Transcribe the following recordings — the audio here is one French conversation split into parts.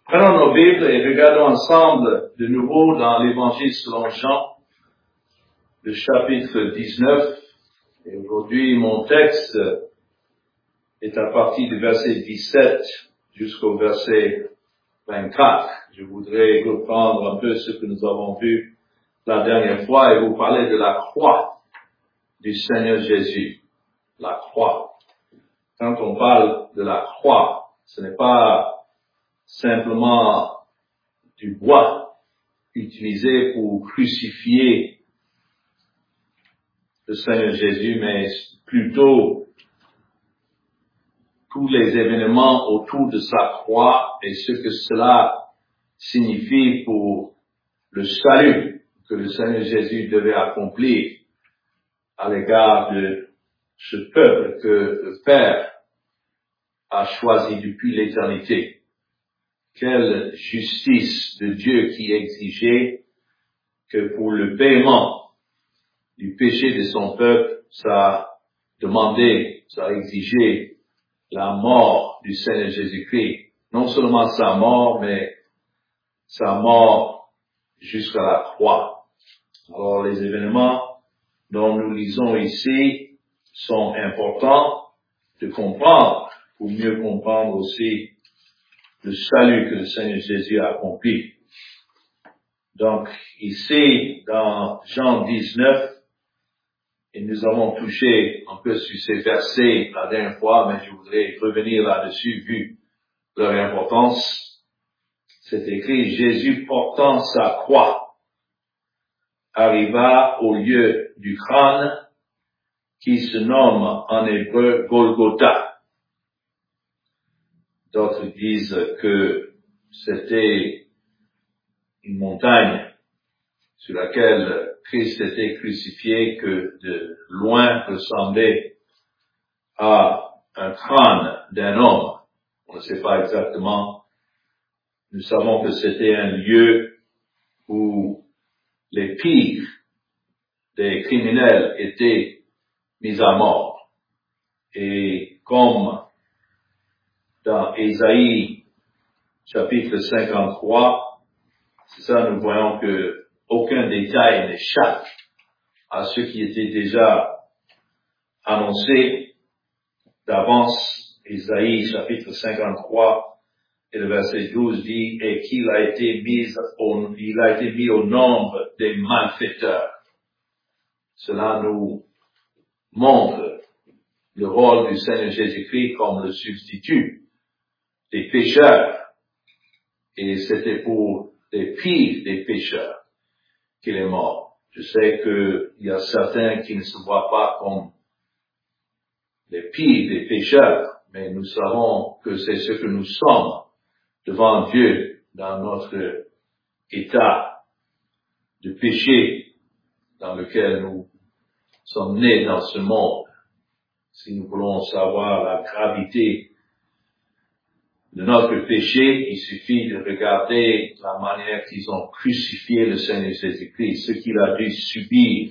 Prenons nos Bibles et regardons ensemble de nouveau dans l'Évangile selon Jean, le chapitre 19. Et aujourd'hui, mon texte est à partir du verset 17 jusqu'au verset 24. Je voudrais reprendre un peu ce que nous avons vu la dernière fois et vous parler de la croix du Seigneur Jésus. La croix. Quand on parle de la croix, ce n'est pas simplement du bois utilisé pour crucifier le Seigneur Jésus, mais plutôt tous les événements autour de sa croix et ce que cela signifie pour le salut que le Seigneur Jésus devait accomplir à l'égard de ce peuple que le Père a choisi depuis l'éternité. Quelle justice de Dieu qui exigeait que pour le paiement du péché de son peuple, ça demandait, ça exigeait la mort du Seigneur Jésus-Christ. Non seulement sa mort, mais sa mort jusqu'à la croix. Alors les événements dont nous lisons ici sont importants de comprendre, pour mieux comprendre aussi le salut que le Seigneur Jésus a accompli. Donc, ici, dans Jean 19, et nous avons touché un peu sur ces versets la dernière fois, mais je voudrais revenir là-dessus vu leur importance. C'est écrit, Jésus portant sa croix arriva au lieu du crâne qui se nomme en hébreu Golgotha. D'autres disent que c'était une montagne sur laquelle Christ était crucifié que de loin ressemblait à un crâne d'un homme. On ne sait pas exactement. Nous savons que c'était un lieu où les pires des criminels étaient mis à mort. Et comme dans Ésaïe, chapitre 53, c'est ça, nous voyons que aucun détail n'échappe à ce qui était déjà annoncé d'avance. Ésaïe, chapitre 53, et le verset 12 dit, et qu'il a été mis au nombre des malfaiteurs. Cela nous montre le rôle du Seigneur Jésus-Christ comme le substitut des pécheurs. Et c'était pour les pires des pécheurs qu'il est mort. Je sais qu'il y a certains qui ne se voient pas comme les pires des pécheurs, mais nous savons que c'est ce que nous sommes devant Dieu dans notre état de péché dans lequel nous sommes nés dans ce monde. Si nous voulons savoir la gravité de notre péché, il suffit de regarder la manière qu'ils ont crucifié le Seigneur Jésus-Christ, ce qu'il a dû subir,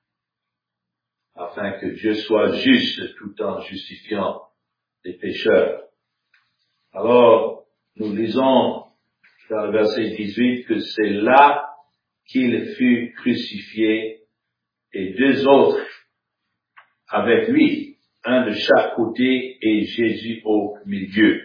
afin que Dieu soit juste tout en justifiant les pécheurs. Alors, nous lisons dans le verset 18 que c'est là qu'il fut crucifié et deux autres avec lui, un de chaque côté et Jésus au milieu.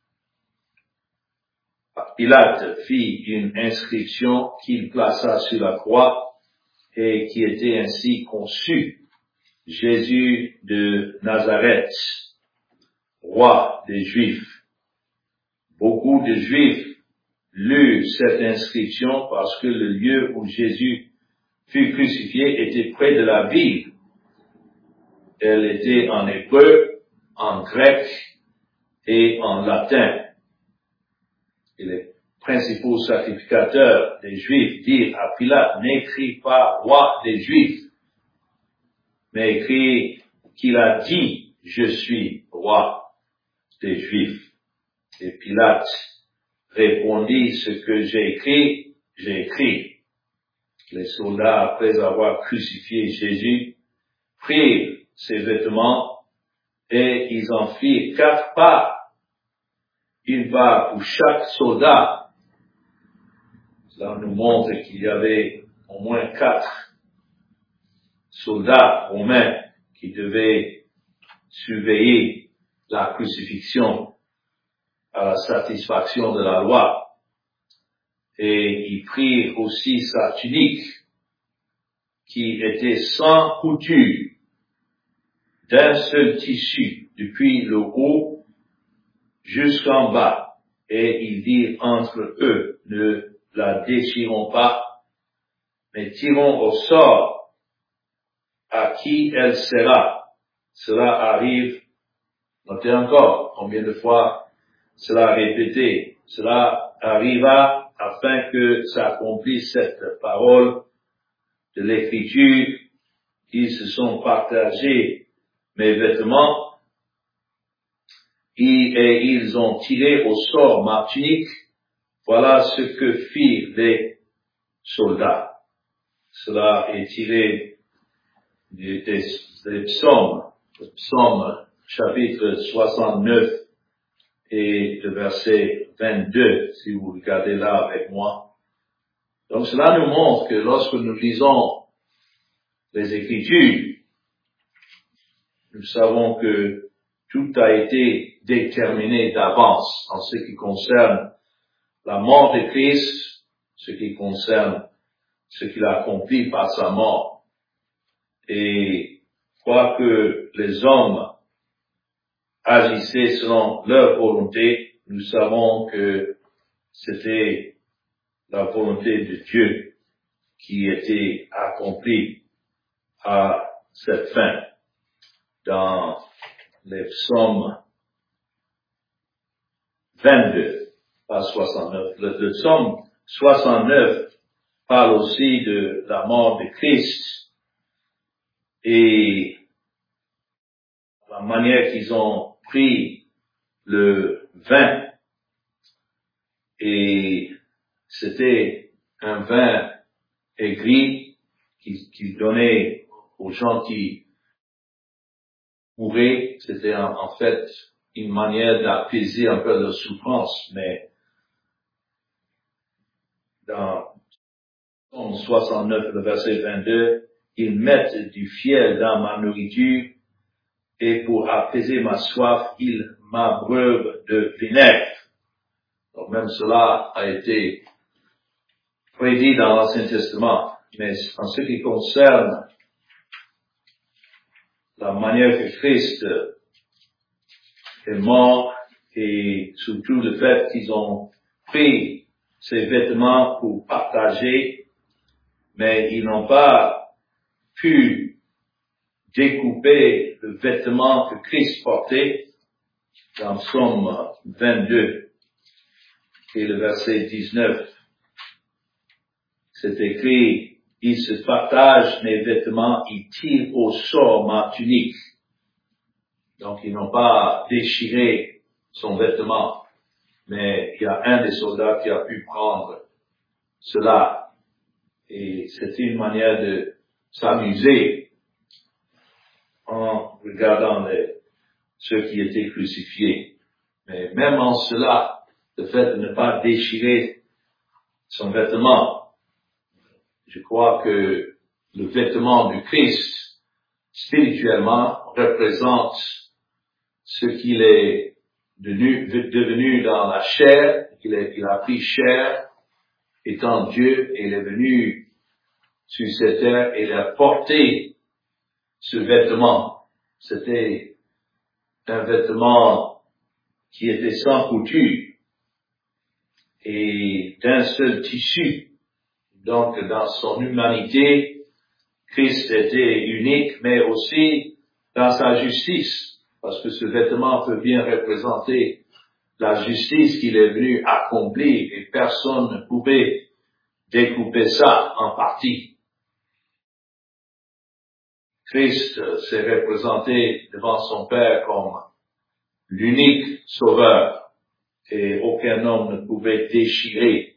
Pilate fit une inscription qu'il plaça sur la croix et qui était ainsi conçue. Jésus de Nazareth, roi des Juifs. Beaucoup de Juifs lurent cette inscription parce que le lieu où Jésus fut crucifié était près de la ville. Elle était en hébreu, en grec et en latin. Et les principaux sacrificateurs des Juifs dirent à Pilate, n'écris pas roi des Juifs, mais écris qu'il a dit, je suis roi des Juifs. Et Pilate répondit, ce que j'ai écrit, j'ai écrit. Les soldats, après avoir crucifié Jésus, prirent ses vêtements et ils en firent 4 parts. d'une part pour chaque soldat. Cela nous montre qu'il y avait au moins 4 soldats romains qui devaient surveiller la crucifixion à la satisfaction de la loi. Et ils prirent aussi sa tunique qui était sans couture, d'un seul tissu, depuis le haut jusqu'en bas. Et ils dirent entre eux, ne la déchirons pas, mais tirons au sort à qui elle sera. Cela arrive, notez encore combien de fois cela répété, cela arriva afin que s'accomplisse cette parole de l'Écriture. Ils se sont partagés mes vêtements et ils ont tiré au sort ma tunique. Voilà ce que firent les soldats. Cela est tiré des psaumes, psaume chapitre 69 et le verset 22, si vous regardez là avec moi. Donc cela nous montre que lorsque nous lisons les Écritures, nous savons que tout a été déterminé d'avance en ce qui concerne la mort de Christ, ce qui concerne ce qu'il a accompli par sa mort. Et quoique les hommes agissaient selon leur volonté, nous savons que c'était la volonté de Dieu qui était accomplie à cette fin. Dans les psaumes 22, pas 69. Le psaume 69 parle aussi de la mort de Christ et la manière qu'ils ont pris le vin. Et c'était un vin aigri qu'ils donnaient aux gens qui mouraient. C'était en fait une manière d'apaiser un peu leur souffrance, mais dans Psaume 69, le verset 22, ils mettent du fiel dans ma nourriture et pour apaiser ma soif, ils m'abreuvent de vinaigre. Donc même cela a été prédit dans l'Ancien Testament. Mais en ce qui concerne la manière que Christ est mort et surtout le fait qu'ils ont pris ses vêtements pour partager, mais ils n'ont pas pu découper le vêtement que Christ portait. Dans Psaume 22 et le verset 19, c'est écrit, ils se partagent mes vêtements, ils tirent au sort ma tunique. Donc ils n'ont pas déchiré son vêtement, mais il y a un des soldats qui a pu prendre cela. Et c'était une manière de s'amuser en regardant ceux qui étaient crucifiés. Mais même en cela, le fait de ne pas déchirer son vêtement, je crois que le vêtement du Christ, spirituellement, représente ce qu'il est devenu dans la chair. Il a pris chair, étant Dieu, et il est venu sur cette terre et il a porté ce vêtement. C'était un vêtement qui était sans couture et d'un seul tissu. Donc, dans son humanité, Christ était unique, mais aussi dans sa justice, parce que ce vêtement peut bien représenter la justice qu'il est venu accomplir et personne ne pouvait découper ça en partie. Christ s'est représenté devant son Père comme l'unique sauveur et aucun homme ne pouvait déchirer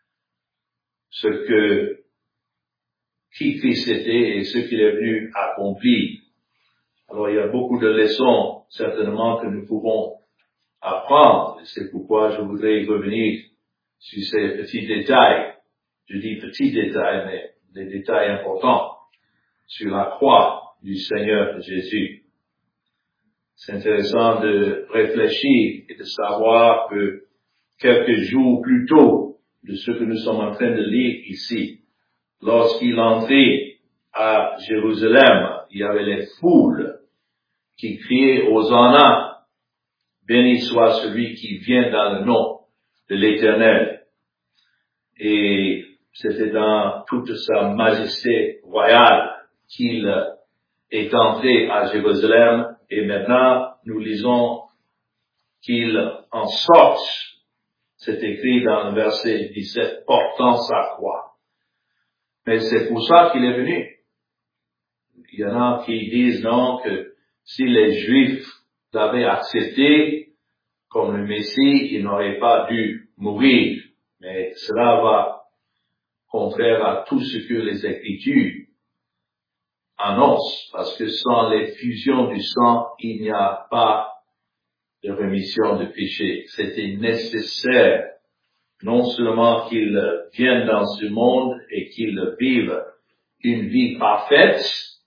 qui Christ était et ce qu'il est venu accomplir. Alors il y a beaucoup de leçons certainement que nous pouvons apprendre. C'est pourquoi je voudrais revenir sur ces petits détails. Je dis petits détails, mais des détails importants sur la croix du Seigneur Jésus. C'est intéressant de réfléchir et de savoir que quelques jours plus tôt de ce que nous sommes en train de lire ici, lorsqu'il entrait à Jérusalem, il y avait les foules qui criaient Hosanna, béni soit celui qui vient dans le nom de l'Éternel. Et c'était dans toute sa majesté royale qu'il est entré à Jérusalem, et maintenant nous lisons qu'il en sorte. C'est écrit dans le verset 17, portant sa croix. Mais c'est pour ça qu'il est venu. Il y en a qui disent non, que si les Juifs l'avaient accepté comme le Messie, il n'aurait pas dû mourir. Mais cela va contraire à tout ce que les Écritures annoncent, parce que sans l'effusion du sang, il n'y a pas de rémission de péché. C'était nécessaire non seulement qu'il vienne dans ce monde et qu'il vive une vie parfaite,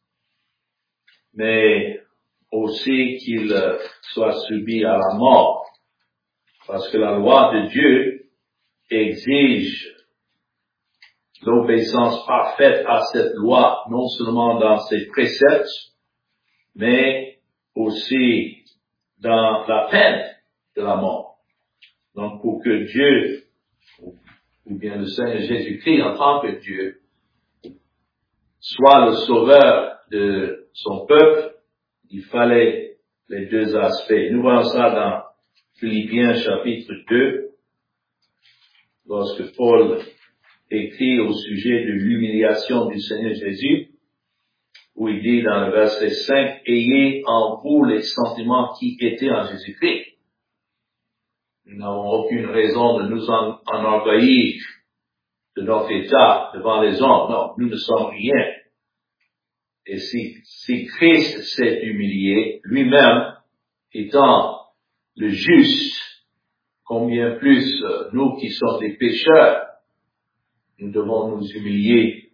mais aussi qu'il soit subi à la mort. Parce que la loi de Dieu exige l'obéissance parfaite à cette loi, non seulement dans ses préceptes, mais aussi dans la peine de la mort. Donc, pour que Dieu, ou bien le Seigneur Jésus-Christ en tant que Dieu, soit le sauveur de son peuple, il fallait les deux aspects. Nous voyons ça dans Philippiens chapitre 2, lorsque Paul écrit au sujet de l'humiliation du Seigneur Jésus, où il dit dans le verset 5, « Ayez en vous les sentiments qui étaient en Jésus-Christ. » Nous n'avons aucune raison de nous enorgueillir de notre état devant les hommes. Non, nous ne sommes rien. Et si Christ s'est humilié, lui-même étant le juste, combien plus nous qui sommes des pécheurs, nous devons nous humilier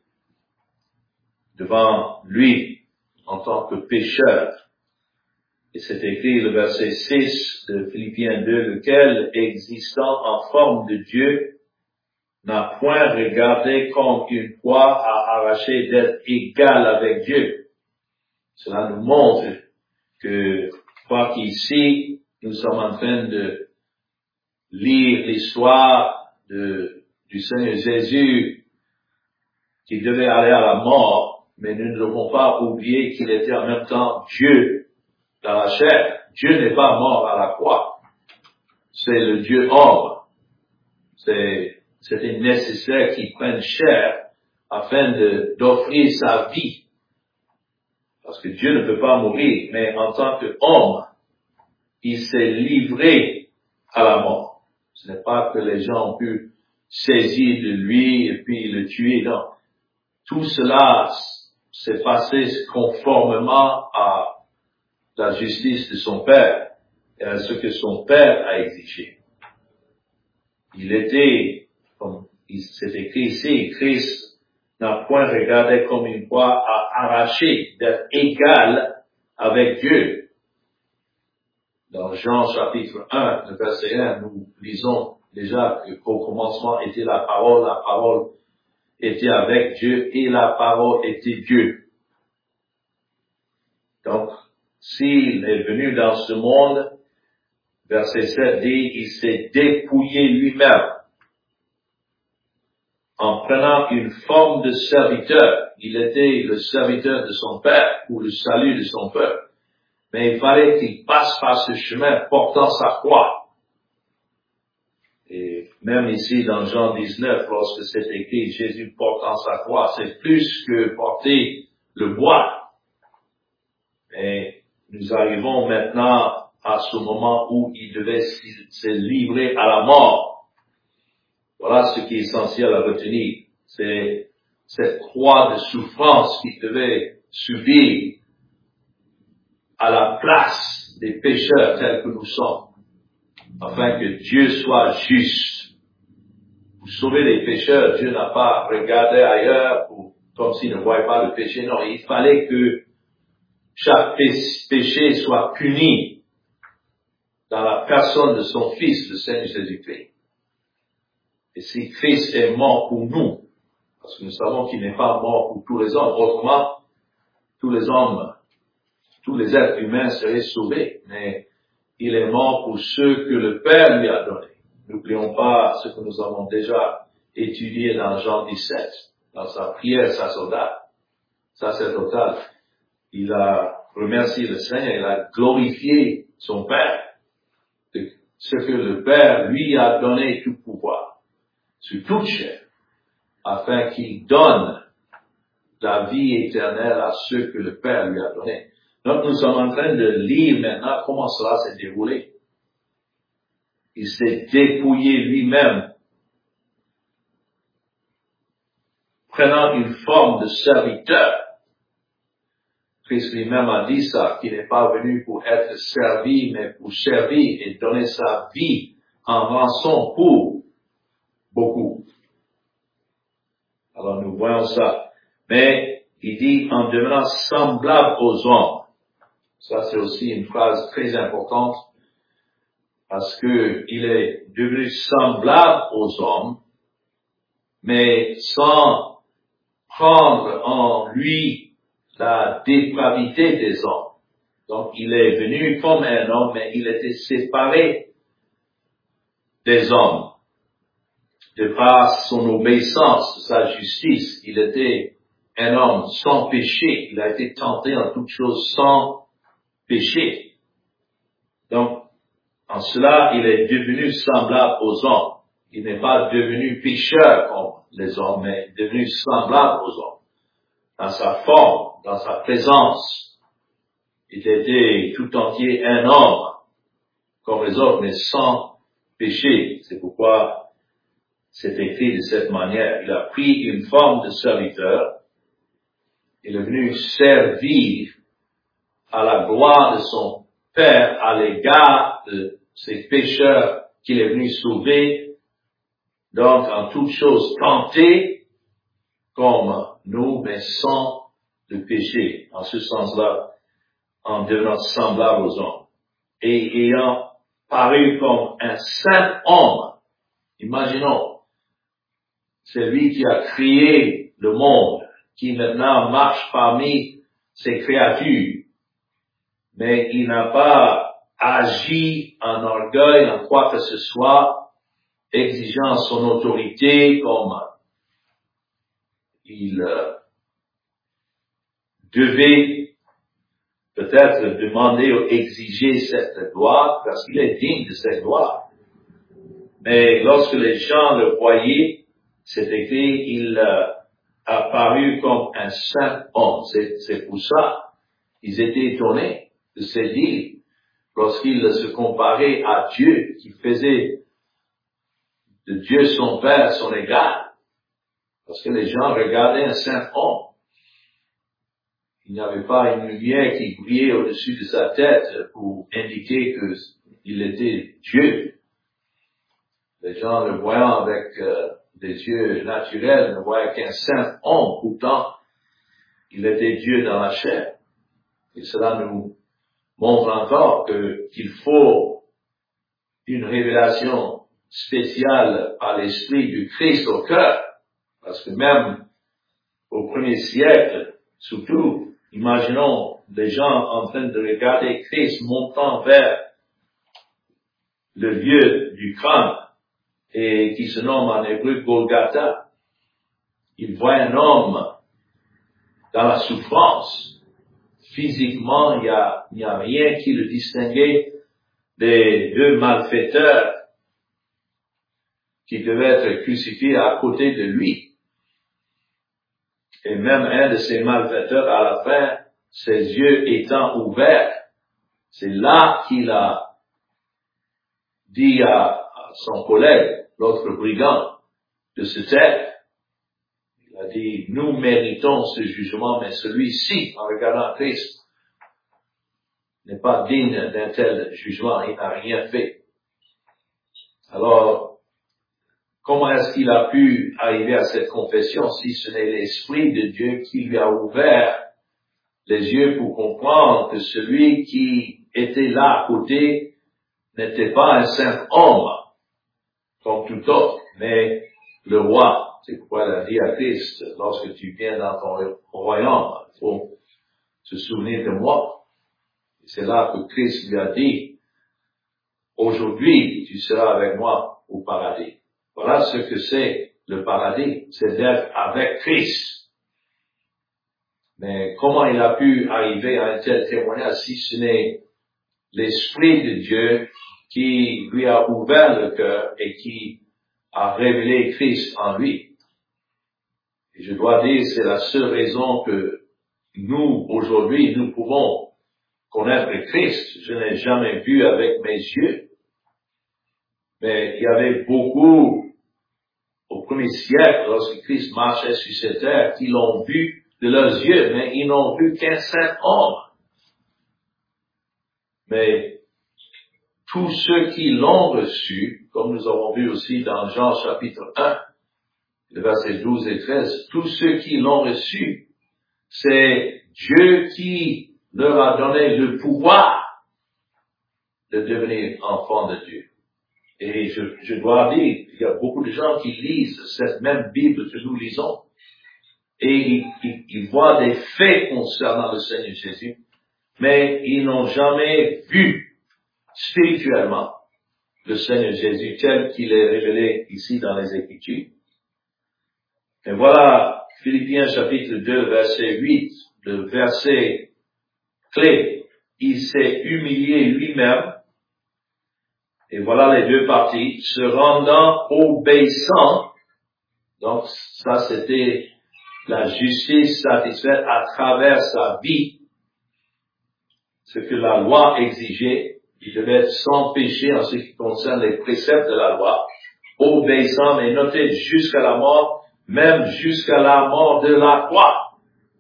devant lui en tant que pécheur. Et c'est écrit le verset 6 de Philippiens 2, lequel, existant en forme de Dieu, n'a point regardé comme une proie à arracher d'être égal avec Dieu. Cela nous montre que, quoi qu'ici, nous sommes en train de lire l'histoire du Seigneur Jésus qui devait aller à la mort, mais nous ne devons pas oublier qu'il était en même temps Dieu dans la chair. Dieu n'est pas mort à la croix. C'est le Dieu homme. C'était nécessaire qu'il prenne chair afin d'offrir sa vie. Parce que Dieu ne peut pas mourir, mais en tant qu'homme, il s'est livré à la mort. Ce n'est pas que les gens ont pu saisir de lui et puis le tuer, non. Tout cela s'est passé conformément à la justice de son Père et à ce que son Père a exigé. Il était, comme c'est écrit ici, Christ n'a point regardé comme une proie à arracher, d'être égal avec Dieu. Dans Jean chapitre 1, le verset 1, nous lisons déjà qu'au commencement était la parole était avec Dieu et la parole était Dieu. Donc, s'il est venu dans ce monde, verset 7 dit, il s'est dépouillé lui-même en prenant une forme de serviteur. Il était le serviteur de son Père pour le salut de son peuple. Mais il fallait qu'il passe par ce chemin portant sa croix. Et même ici dans Jean 19, lorsque c'est écrit Jésus portant sa croix, c'est plus que porter le bois. Mais nous arrivons maintenant à ce moment où il devait se livrer à la mort. Voilà ce qui est essentiel à retenir. C'est cette croix de souffrance qu'il devait subir à la place des pécheurs tels que nous sommes. afin que Dieu soit juste. Pour sauver les pécheurs, Dieu n'a pas regardé ailleurs comme s'il ne voyait pas le péché. Non, il fallait que chaque péché soit puni dans la personne de son Fils, le Seigneur Jésus-Christ. Et si Christ est mort pour nous, parce que nous savons qu'il n'est pas mort pour tous les hommes, autrement, tous les hommes, tous les êtres humains seraient sauvés, mais il est mort pour ceux que le Père lui a donnés. N'oublions pas ce que nous avons déjà étudié dans Jean 17, dans sa prière sacerdotale. Il a remercié le Seigneur, il a glorifié son Père, de ce que le Père lui a donné tout pouvoir sur toute chair, afin qu'il donne la vie éternelle à ceux que le Père lui a donné. Donc nous sommes en train de lire maintenant comment cela s'est déroulé. Il s'est dépouillé lui-même, prenant une forme de serviteur. Christ lui-même a dit ça, qu'il n'est pas venu pour être servi, mais pour servir et donner sa vie en rançon pour beaucoup. Alors nous voyons ça. Mais il dit en devenant semblable aux hommes. Ça c'est aussi une phrase très importante parce que il est devenu semblable aux hommes, mais sans prendre en lui la dépravité des hommes. Donc il est venu comme un homme, mais il était séparé des hommes. De par son obéissance, sa justice, il était un homme sans péché. Il a été tenté en toutes choses sans péché. Donc, en cela, il est devenu semblable aux hommes. Il n'est pas devenu pécheur comme les hommes, mais devenu semblable aux hommes. Dans sa forme, dans sa présence, il était tout entier un homme, comme les autres, mais sans péché. C'est pourquoi c'est écrit de cette manière. Il a pris une forme de serviteur. Il est venu servir à la gloire de son Père à l'égard de ces pécheurs qu'il est venu sauver. Donc, en toutes choses, tenté comme nous, mais sans le péché. En ce sens-là, en devenant semblable aux hommes. Et ayant paru comme un saint homme. Imaginons. C'est lui qui a créé le monde, qui maintenant marche parmi ses créatures. Mais il n'a pas agi en orgueil, en quoi que ce soit, exigeant son autorité comme il devait peut-être demander ou exiger cette gloire, parce qu'il est digne de cette gloire. Mais lorsque les gens le voyaient, c'est écrit, il a apparu comme un saint homme. C'est pour ça qu'ils étaient étonnés de se dire, lorsqu'il se comparait à Dieu, qui faisait de Dieu son Père son égal. Parce que les gens regardaient un saint homme. Il n'y avait pas une lumière qui brillait au-dessus de sa tête pour indiquer qu'il était Dieu. Les gens le voyant avec des yeux naturels ne voyaient qu'un saint homme. Pourtant, il était Dieu dans la chair. Et cela nous montre encore qu'il faut une révélation spéciale par l'Esprit du Christ au cœur. Parce que même au premier siècle, surtout, imaginons des gens en train de regarder Christ montant vers le lieu du crâne et qui se nomme en hébreu Golgotha. Ils voient un homme dans la souffrance. Physiquement, il n'y a rien qui le distinguait des deux malfaiteurs qui devaient être crucifiés à côté de lui. Et même un de ces malfaiteurs, à la fin, ses yeux étant ouverts, c'est là qu'il a dit à son collègue, l'autre brigand, de se taire. Il a dit, nous méritons ce jugement, mais celui-ci, en regardant Christ, n'est pas digne d'un tel jugement, il n'a rien fait. Alors, comment est-ce qu'il a pu arriver à cette confession si ce n'est l'Esprit de Dieu qui lui a ouvert les yeux pour comprendre que celui qui était là à côté n'était pas un simple homme, comme tout autre, mais le roi. C'est pourquoi il a dit à Christ, lorsque tu viens dans ton royaume, il faut se souvenir de moi. Et c'est là que Christ lui a dit, aujourd'hui, tu seras avec moi au paradis. Voilà ce que c'est le paradis, c'est d'être avec Christ. Mais comment il a pu arriver à un tel témoignage si ce n'est l'Esprit de Dieu qui lui a ouvert le cœur et qui a révélé Christ en lui? Et je dois dire, c'est la seule raison que nous, aujourd'hui, nous pouvons connaître Christ. Je n'ai jamais vu avec mes yeux. Mais il y avait beaucoup, au premier siècle, lorsque Christ marchait sur cette terre, qui l'ont vu de leurs yeux, mais ils n'ont vu qu'un seul homme. Mais tous ceux qui l'ont reçu, comme nous avons vu aussi dans Jean chapitre 1, le verset 12 et 13, tous ceux qui l'ont reçu, c'est Dieu qui leur a donné le pouvoir de devenir enfants de Dieu. Et je dois dire, il y a beaucoup de gens qui lisent cette même Bible que nous lisons et ils voient des faits concernant le Seigneur Jésus, mais ils n'ont jamais vu spirituellement le Seigneur Jésus tel qu'il est révélé ici dans les Écritures. Et voilà, Philippiens chapitre 2, verset 8, le verset clé. Il s'est humilié lui-même. Et voilà les deux parties, se rendant obéissant. Donc, ça c'était la justice satisfaite à travers sa vie. Ce que la loi exigeait, il devait être sans péché en ce qui concerne les préceptes de la loi, obéissant, mais notez jusqu'à la mort, même jusqu'à la mort de la croix.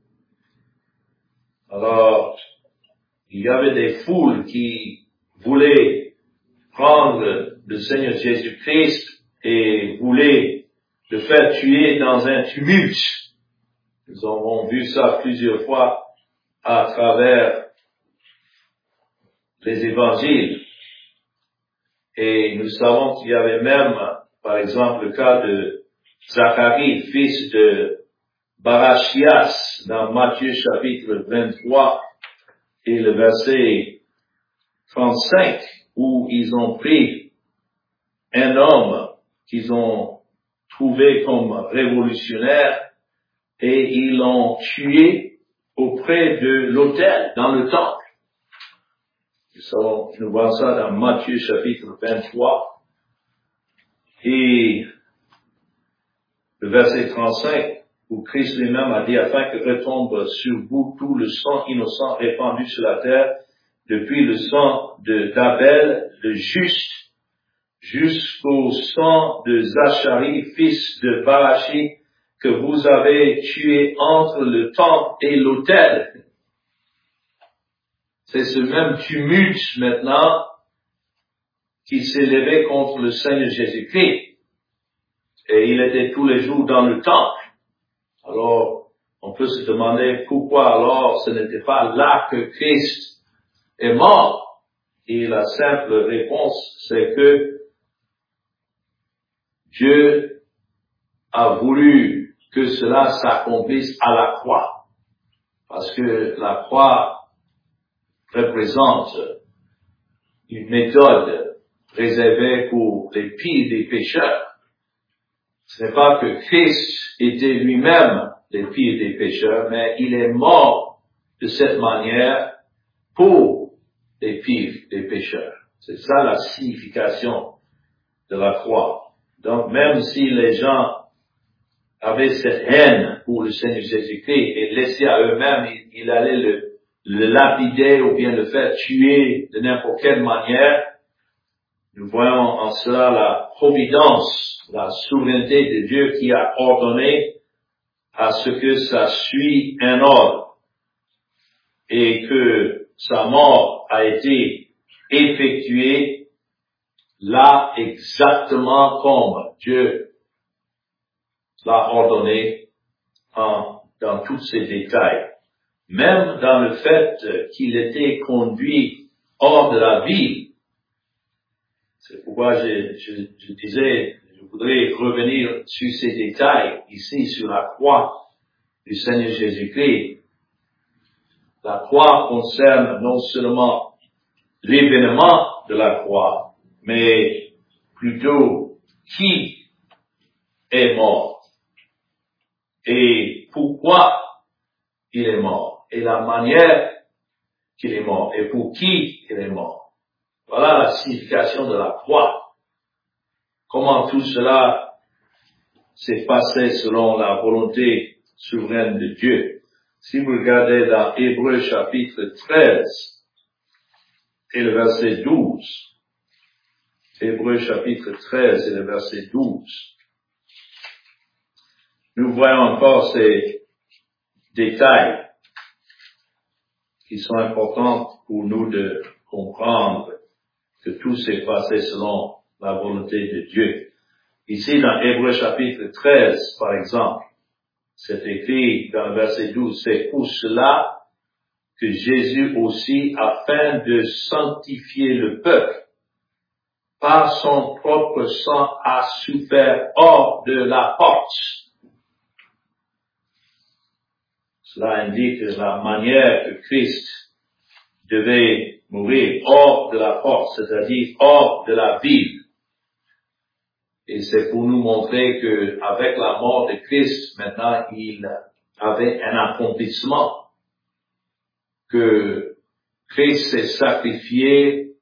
Alors, il y avait des foules qui voulaient prendre le Seigneur Jésus-Christ et voulaient le faire tuer dans un tumulte. Nous avons vu ça plusieurs fois à travers les évangiles. Et nous savons qu'il y avait même, par exemple, le cas de Zacharie, fils de Barachias, dans Matthieu chapitre 23 et le verset 35, où ils ont pris un homme qu'ils ont trouvé comme révolutionnaire et ils l'ont tué auprès de l'autel, dans le temple. Nous voyons ça dans Matthieu chapitre 23 et le verset 35, où Christ lui-même a dit, afin que retombe sur vous tout le sang innocent répandu sur la terre, depuis le sang d'Abel, le juste, jusqu'au sang de Zacharie, fils de Barachi, que vous avez tué entre le temple et l'autel. C'est ce même tumulte maintenant qui s'est levé contre le Seigneur Jésus-Christ. Et il était tous les jours dans le temple. Alors, on peut se demander pourquoi alors ce n'était pas là que Christ est mort. Et la simple réponse, c'est que Dieu a voulu que cela s'accomplisse à la croix. Parce que la croix représente une méthode réservée pour les pires des pécheurs. Ce n'est pas que Christ était lui-même le pire des pécheurs, mais il est mort de cette manière pour les pires des pécheurs. C'est ça la signification de la croix. Donc même si les gens avaient cette haine pour le Seigneur Jésus-Christ et laissés à eux-mêmes, il allait le lapider ou bien le faire tuer de n'importe quelle manière, nous voyons en cela la providence, la souveraineté de Dieu qui a ordonné à ce que ça suit un ordre et que sa mort a été effectuée là exactement comme Dieu l'a ordonné dans tous ses détails. Même dans le fait qu'il était conduit hors de la ville. C'est pourquoi je disais, je voudrais revenir sur ces détails ici sur la croix du Seigneur Jésus-Christ. La croix concerne non seulement l'événement de la croix, mais plutôt qui est mort et pourquoi il est mort et la manière qu'il est mort et pour qui il est mort. Voilà la signification de la croix. Comment tout cela s'est passé selon la volonté souveraine de Dieu. Si vous regardez dans Hébreux chapitre 13 et le verset 12, Hébreux chapitre 13 et le verset 12, nous voyons encore ces détails qui sont importants pour nous de comprendre que tout s'est passé selon la volonté de Dieu. Ici, dans Hébreux chapitre 13, par exemple, c'est écrit dans le verset 12, c'est pour cela que Jésus aussi, afin de sanctifier le peuple, par son propre sang, a souffert hors de la porte. Cela indique la manière que Christ devait mourir hors de la porte, c'est-à-dire hors de la ville. Et c'est pour nous montrer que avec la mort de Christ, maintenant, il avait un accomplissement. Que Christ s'est sacrifié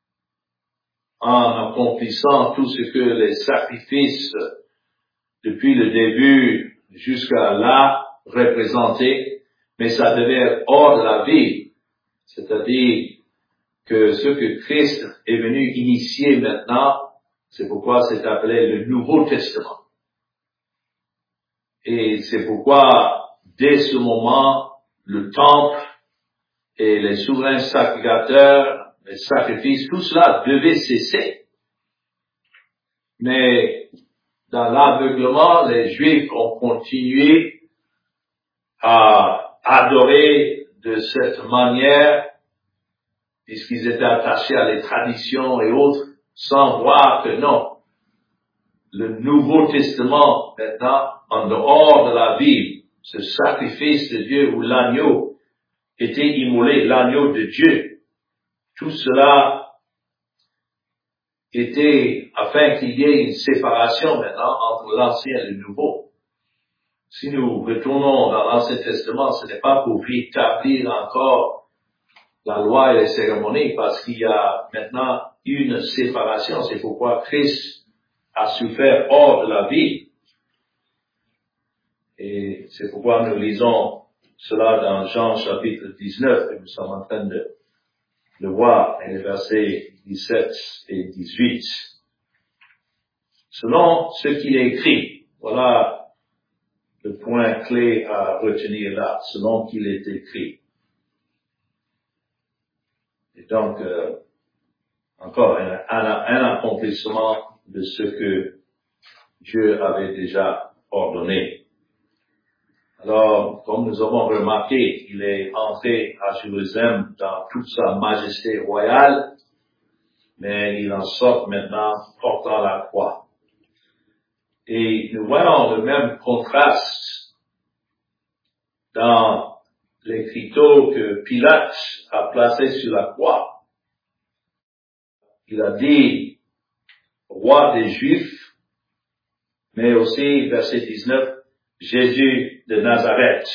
en accomplissant tout ce que les sacrifices depuis le début jusqu'à là représentaient, mais ça devait être hors de la vie. C'est-à-dire que ce que Christ est venu initier maintenant, c'est pourquoi c'est appelé le Nouveau Testament. Et c'est pourquoi, dès ce moment, le temple et les souverains sacrificateurs, les sacrifices, tout cela devait cesser. Mais dans l'aveuglement, les Juifs ont continué à adorer de cette manière, puisqu'ils étaient attachés à les traditions et autres, sans voir que non, le Nouveau Testament, maintenant, en dehors de la ville, ce sacrifice de Dieu où l'agneau était immolé, l'agneau de Dieu, tout cela était afin qu'il y ait une séparation maintenant entre l'ancien et le nouveau. Si nous retournons dans l'Ancien Testament, ce n'est pas pour rétablir encore la loi et les cérémonies, parce qu'il y a maintenant une séparation. C'est pourquoi Christ a souffert hors de la vie. Et c'est pourquoi nous lisons cela dans Jean chapitre 19, et nous sommes en train de le voir, et les versets 17 et 18. Selon ce qu'il est écrit, voilà le point clé à retenir là, selon qu'il est écrit. Et donc, encore un accomplissement de ce que Dieu avait déjà ordonné. Alors, comme nous avons remarqué, il est entré à Jérusalem dans toute sa majesté royale, mais il en sort maintenant portant la croix. Et nous voyons le même contraste dans l'écriteau que Pilate a placé sur la croix. Il a dit roi des Juifs, mais aussi, verset 19, Jésus de Nazareth.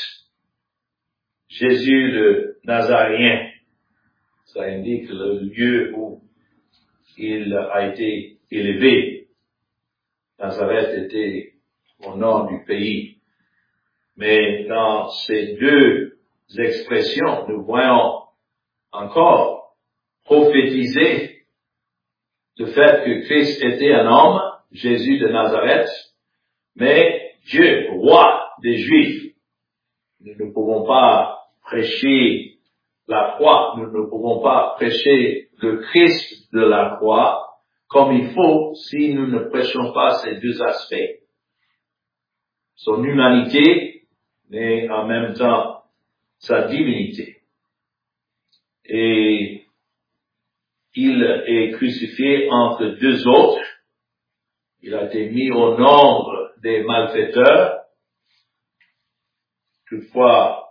Jésus le Nazaréen. Ça indique le lieu où il a été élevé. Nazareth était au nord du pays. Mais dans ces deux expressions, nous voyons encore prophétiser le fait que Christ était un homme, Jésus de Nazareth, mais Dieu, roi des Juifs. Nous ne pouvons pas prêcher la croix, nous ne pouvons pas prêcher le Christ de la croix comme il faut si nous ne prêchons pas ces deux aspects. Son humanité, mais en même temps sa divinité. Et il est crucifié entre deux autres. Il a été mis au nombre des malfaiteurs. Toutefois,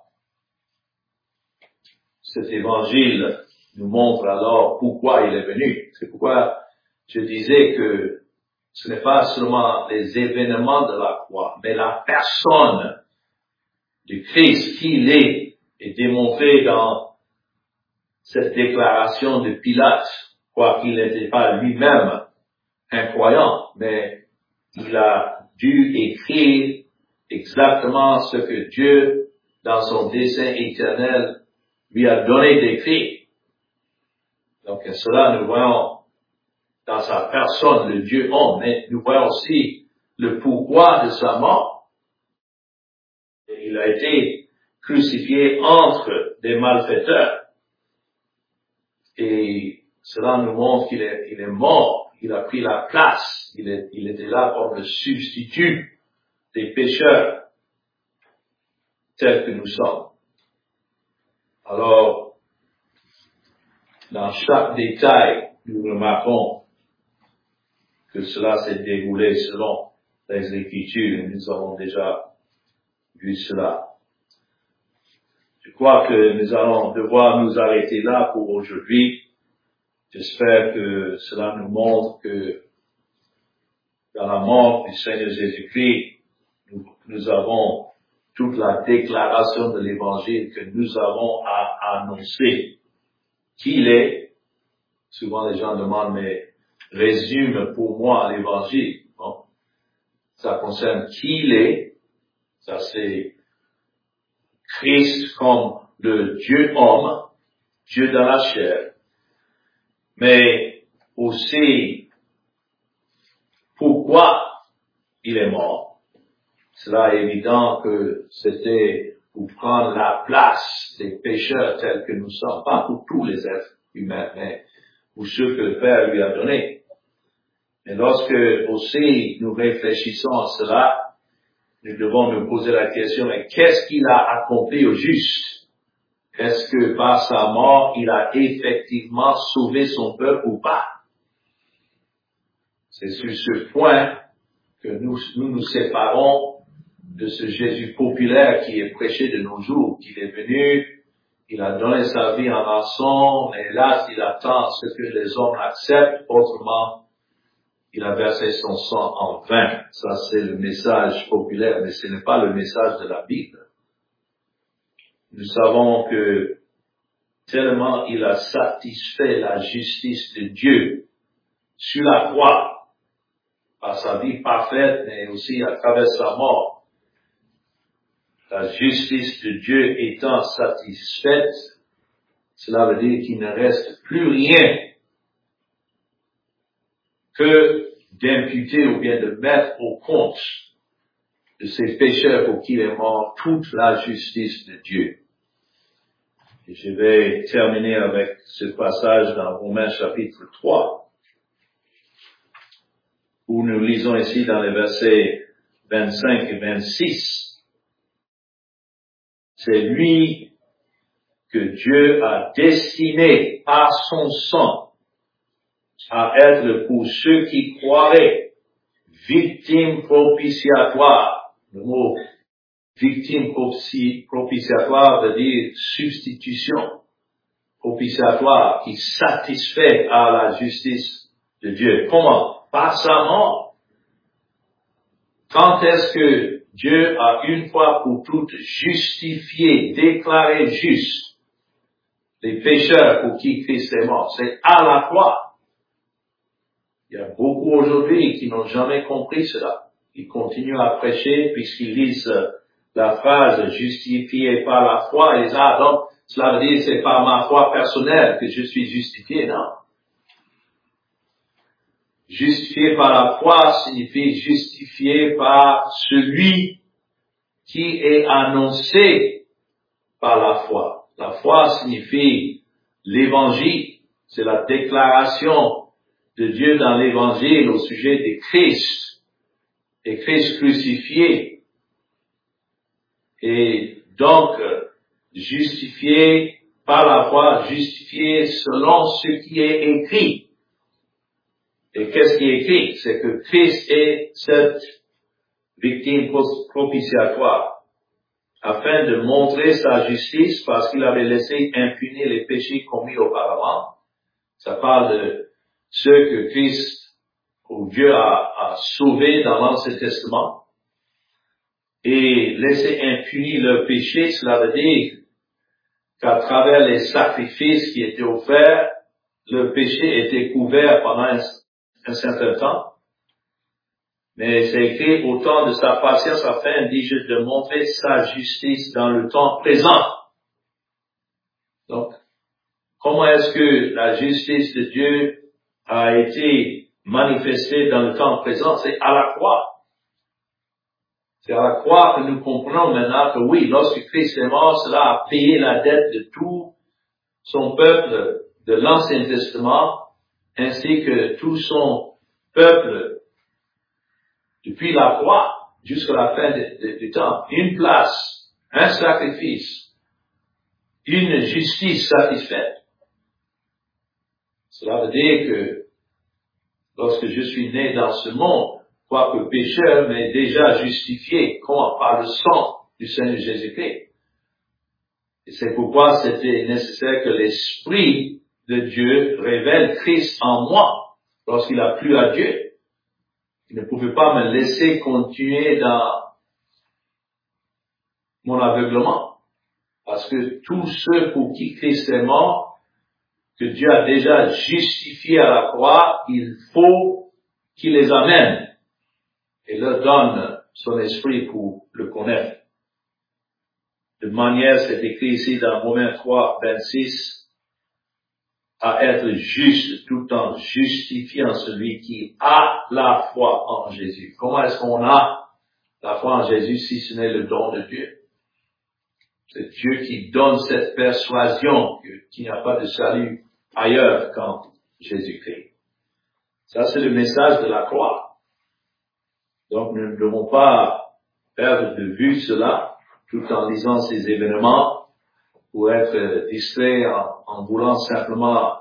cet évangile nous montre alors pourquoi il est venu. C'est pourquoi je disais que ce n'est pas seulement les événements de la croix, mais la personne du Christ qu'il est démontrée dans cette déclaration de Pilate, quoiqu'il n'était pas lui-même un croyant, mais il a dû écrire exactement ce que Dieu, dans son dessein éternel, lui a donné d'écrire. Donc, cela, nous voyons dans sa personne le Dieu homme, mais nous voyons aussi le pourquoi de sa mort. Il a été crucifié entre des malfaiteurs. Et cela nous montre qu'il est mort, il a pris la place, il était là comme le substitut des pécheurs, tels que nous sommes. Alors, dans chaque détail, nous remarquons que cela s'est déroulé selon les Écritures. Nous avons déjà vu cela. Je crois que nous allons devoir nous arrêter là pour aujourd'hui. J'espère que cela nous montre que dans la mort du Seigneur Jésus-Christ, nous avons toute la déclaration de l'Évangile que nous avons à annoncer. Qui il est? Souvent les gens demandent, mais résume pour moi l'Évangile. Bon. Ça concerne qui il est. Ça c'est Christ comme le Dieu homme, Dieu dans la chair. Mais aussi pourquoi il est mort. Cela est évident que c'était pour prendre la place des pécheurs tels que nous sommes, pas pour tous les êtres humains, mais pour ceux que le Père lui a donnés. Mais lorsque aussi nous réfléchissons à cela, nous devons nous poser la question, mais qu'est-ce qu'il a accompli au juste? Est-ce que par sa mort, il a effectivement sauvé son peuple ou pas? C'est sur ce point que nous séparons de ce Jésus populaire qui est prêché de nos jours, qui est venu, il a donné sa vie en rançon, et là, il attend ce que les hommes acceptent, autrement, il a versé son sang en vain. Ça, c'est le message populaire, mais ce n'est pas le message de la Bible. Nous savons que tellement il a satisfait la justice de Dieu sur la croix, par sa vie parfaite, mais aussi à travers sa mort. La justice de Dieu étant satisfaite, cela veut dire qu'il ne reste plus rien que d'imputer ou bien de mettre au compte de ces pécheurs pour qui il est mort toute la justice de Dieu. Et je vais terminer avec ce passage dans Romains chapitre 3, où nous lisons ici dans les versets 25 et 26. C'est lui que Dieu a destiné par son sang à être pour ceux qui croiraient victime propitiatoire. Le mot victime propitiatoire veut dire substitution propitiatoire qui satisfait à la justice de Dieu. Comment? Par sa mort. Quand est-ce que Dieu a une fois pour toutes justifié, déclaré juste les pécheurs pour qui Christ est mort? C'est à la croix. Il y a beaucoup aujourd'hui qui n'ont jamais compris cela. Ils continuent à prêcher puisqu'ils lisent la phrase justifié par la foi et donc cela veut dire c'est par ma foi personnelle que je suis justifié, non? Justifié par la foi signifie justifié par celui qui est annoncé par la foi. La foi signifie l'évangile, c'est la déclaration de Dieu dans l'Évangile au sujet de Christ, et Christ crucifié, et donc justifié par la foi, justifié selon ce qui est écrit. Et qu'est-ce qui est écrit? C'est que Christ est cette victime propitiatoire, afin de montrer sa justice parce qu'il avait laissé impunis les péchés commis auparavant. Ça parle de ceux que Christ ou Dieu a sauvés dans l'Ancien Testament et laissé impunis leurs péchés. Cela veut dire qu'à travers les sacrifices qui étaient offerts, le péché était couvert pendant un certain temps. Mais c'est écrit au temps de sa patience afin, dis-je, de montrer sa justice dans le temps présent. Donc, comment est-ce que la justice de Dieu a été manifestée dans le temps présent? C'est à la croix. C'est à la croix que nous comprenons maintenant que oui, lorsque Christ est mort, cela a payé la dette de tout son peuple de l'Ancien Testament, ainsi que tout son peuple depuis la croix jusqu'à la fin du temps. Une place, un sacrifice, une justice satisfaite. Cela veut dire que lorsque je suis né dans ce monde, quoique pécheur, mais déjà justifié, comment? Par le sang du Seigneur Jésus-Christ. Et c'est pourquoi c'était nécessaire que l'Esprit de Dieu révèle Christ en moi lorsqu'il a plu à Dieu. Il ne pouvait pas me laisser continuer dans mon aveuglement. Parce que tous ceux pour qui Christ est mort, que Dieu a déjà justifié à la croix, il faut qu'il les amène et leur donne son esprit pour le connaître. De manière, c'est écrit ici dans Romains 3, 26, à être juste tout en justifiant celui qui a la foi en Jésus. Comment est-ce qu'on a la foi en Jésus si ce n'est le don de Dieu? C'est Dieu qui donne cette persuasion qu'il n'y a pas de salut ailleurs qu'en Jésus-Christ. Ça, c'est le message de la croix. Donc, nous ne devons pas perdre de vue cela tout en lisant ces événements pour être distrait en voulant simplement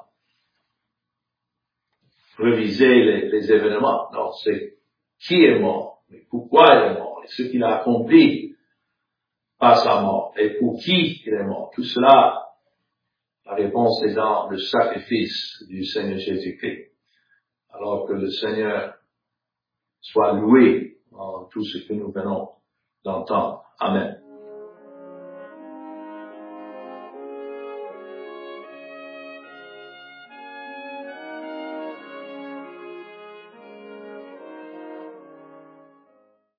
reviser les événements. Non, c'est qui est mort, mais pourquoi il est mort, et ce qu'il a accompli par sa mort, et pour qui il est mort. Tout cela, la réponse est dans le sacrifice du Seigneur Jésus-Christ. Alors que le Seigneur soit loué en tout ce que nous venons d'entendre. Amen.